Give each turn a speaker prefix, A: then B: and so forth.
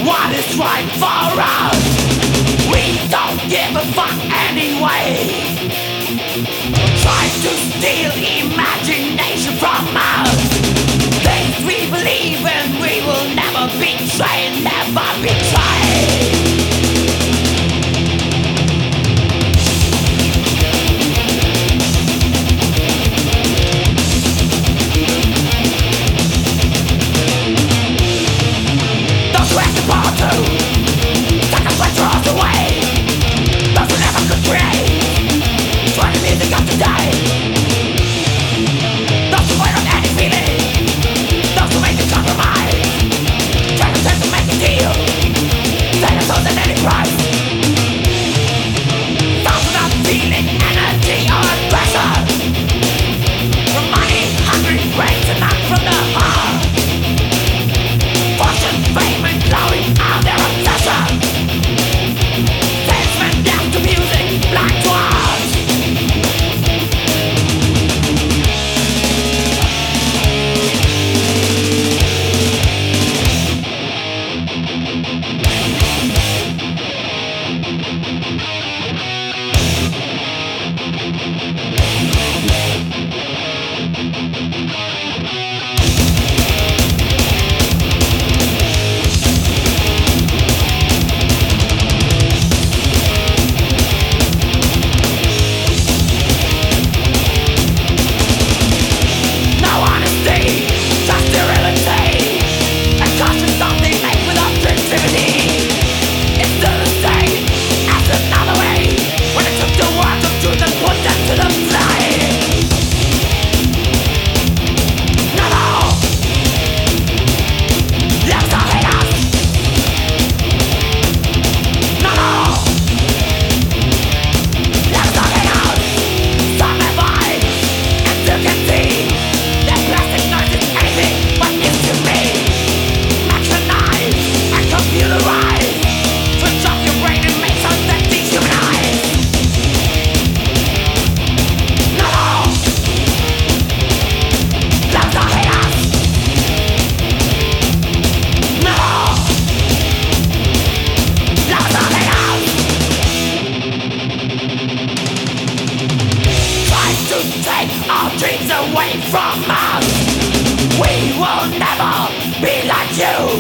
A: what is right for us. We don't give a fuck anyway. Try to steal imagination from us. Things we believe in, we will never betray, never betray. Take us what draws away. Those who never could create. Try the music of today. Those who void of any feeling. Those who make the compromise. Try to test to make a deal. Take us souls at any price. Those without feeling energy or pressure. From money, hungry brains and not from the heart. Fortune, fame and glory are their obsession. Salesmen deaf to music, blind to art. Away from us. We will never be like you.